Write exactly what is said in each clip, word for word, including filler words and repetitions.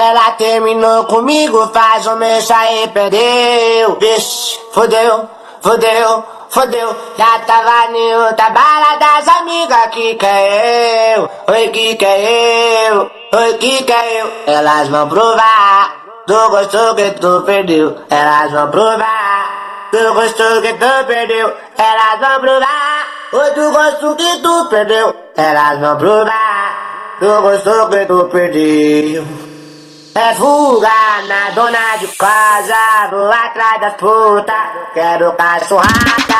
Ela terminou comigo, faz um mês aí perdeu. Vixe, fodeu, fodeu, fodeu. Já tava em outra bala das amigas, que que é eu? Oi, que que é eu? Oi, que que é eu? Elas vão provar do gosto que tu perdeu. Elas vão provar do gosto que tu perdeu. Elas vão provar o do gosto que tu perdeu. Elas vão provar do gosto que tu perdeu. É fuga na dona de casa, vou atrás das putas, quero cachorrada.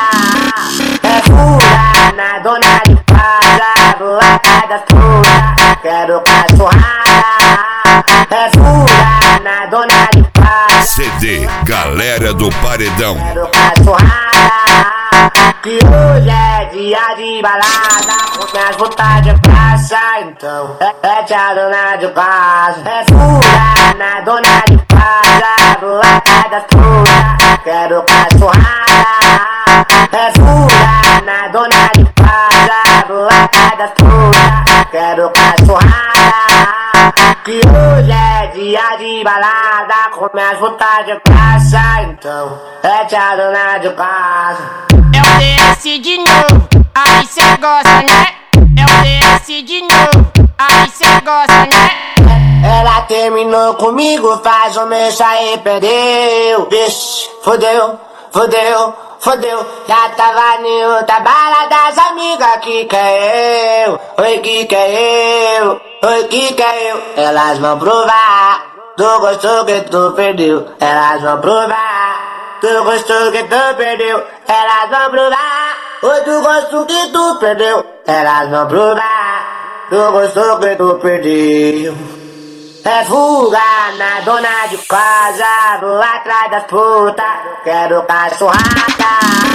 É fuga na dona de casa, vou atrás das putas, quero cachorrada. É fuga na dona de casa. C D Galera do Paredão. Quero cachorrada. Que hoje é dia de balada, com minhas vontades de praça, então é, é tia dona de casa. É fuga na dona de casa, vou atrás das putas, quero cachorrada. É fuga na dona de casa, vou atrás das putas, quero cachorrada. Que hoje é dia de balada, com minhas vontades de praça, então é tia dona de casa. É o D S de novo, aí cê gosta, né? É o D S de novo, aí cê gosta, né? Ela terminou comigo, faz um mês aí perdeu. Vixe, fodeu, fodeu, fodeu. Já tava em outra bala das amigas, que que é eu? Oi, que que é eu? Oi, que que é eu? Elas vão provar do gosto que tu perdeu. Elas vão provar do gosto que tu perdeu. Elas vão provar o do gosto que tu perdeu. Elas vão provar do gosto que tu perdeu. É fuga na dona de casa, vou atrás das putas, quero cachorrada.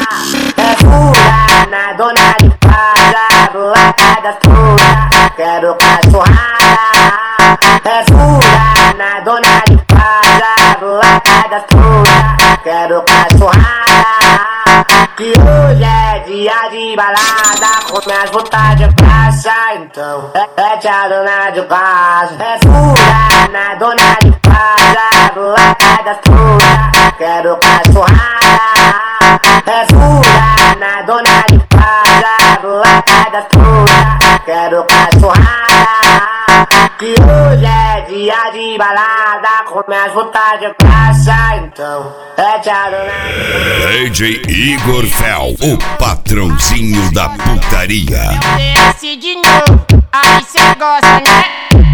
É fuga na dona de casa, vou atrás das putas, quero cachorrada. É fuga na dona de casa, vou atrás das putas, quero cachorrada. Que hoje é dia de balada, com minhas vontades de praça, então é, é tia dona de casa. É fuga na dona de casa, vou atrás das putas, quero cachorrada. É fuga na dona de casa, vou atrás das putas, quero cachorrada. Que hoje é dia de balada, com minhas vontades de praça, então é tia dona de casa. D J Igor Fel, o patrãozinho da putaria. É o D S de novo, aí cê gosta, né?